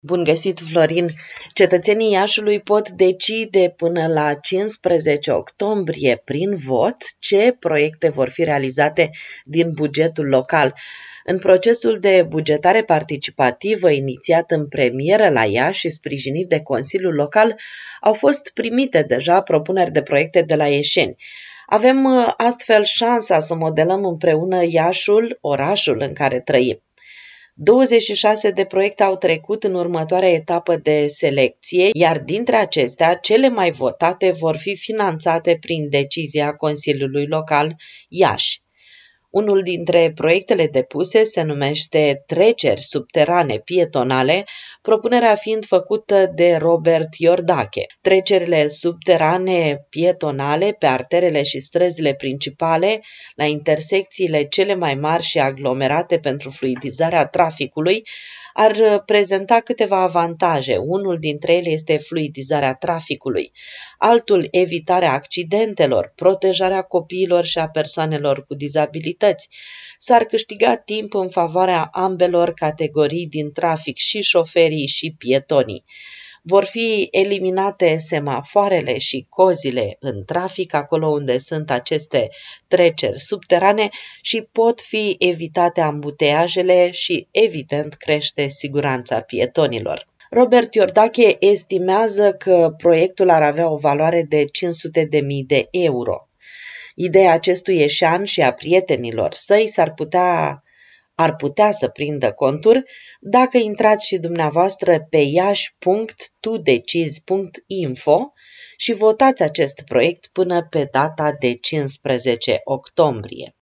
Bun găsit, Florin! Cetățenii Iașului pot decide până la 15 octombrie prin vot ce proiecte vor fi realizate din bugetul local. În procesul de bugetare participativă inițiat în premieră la Iași și sprijinit de Consiliul Local, au fost primite deja propuneri de proiecte de la ieșeni. Avem astfel șansa să modelăm împreună Iașul, orașul în care trăim. 26 de proiecte au trecut în următoarea etapă de selecție, iar dintre acestea, cele mai votate vor fi finanțate prin decizia Consiliului Local Iași. Unul dintre proiectele depuse se numește Treceri subterane pietonale, propunerea fiind făcută de Robert Iordache. Trecerile subterane pietonale pe arterele și străzile principale, la intersecțiile cele mai mari și aglomerate pentru fluidizarea traficului, ar prezenta câteva avantaje. Unul dintre ele este fluidizarea traficului, altul evitarea accidentelor, protejarea copiilor și a persoanelor cu dizabilități. S-ar câștiga timp în favoarea ambelor categorii din trafic, și șoferii și pietonii. Vor fi eliminate semafoarele și cozile în trafic, acolo unde sunt aceste treceri subterane, și pot fi evitate ambuteiajele și, evident, crește siguranța pietonilor. Robert Iordache estimează că proiectul ar avea o valoare de 500.000 de euro. Ideea acestui ieșean și a prietenilor săi ar putea să prindă contur dacă intrați și dumneavoastră pe iași.tudecizi.info și votați acest proiect până pe data de 15 octombrie.